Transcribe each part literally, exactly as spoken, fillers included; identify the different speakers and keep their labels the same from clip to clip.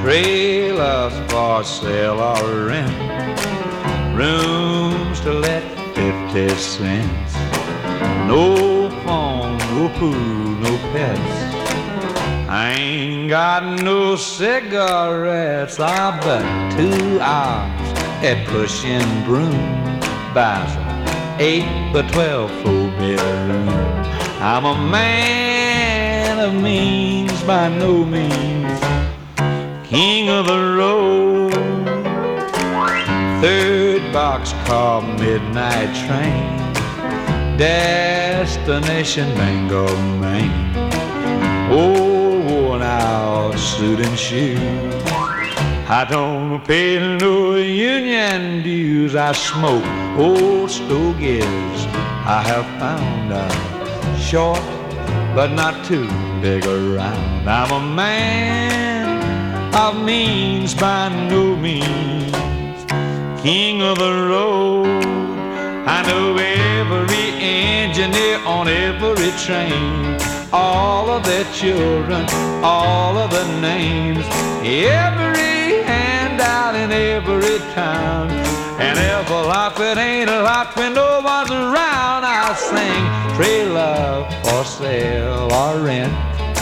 Speaker 1: trailers for sale or rent, rooms to let fifty cents. No phone, no food, no pets. I ain't got no cigarettes. I bet two hours at pushing broom buys an eight by twelve four bedroom. I'm a man of means by no means, king of the road. Third boxcar midnight train, destination Bangor, Maine. Old worn out suit and shoes. I don't pay no union dues. I smoke old stogies. I have found I'm short but not too big around. I'm a man of means by no means, king of the road. I know every engineer on every train, all of their children, all of the names, every handout in every town. And if a life it ain't a lot when no one's around, I'll sing trailer for sale or rent,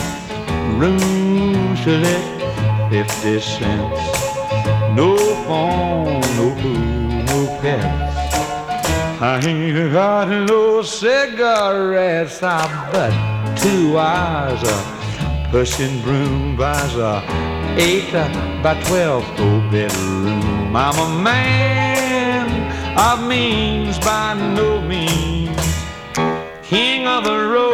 Speaker 1: room to let fifty cents. No phone, no food, no pets. I ain't got no cigarettes. I bet two hours of pushing broom buys a eight by twelve four bedroom. I'm a man of means by no means, king of the road.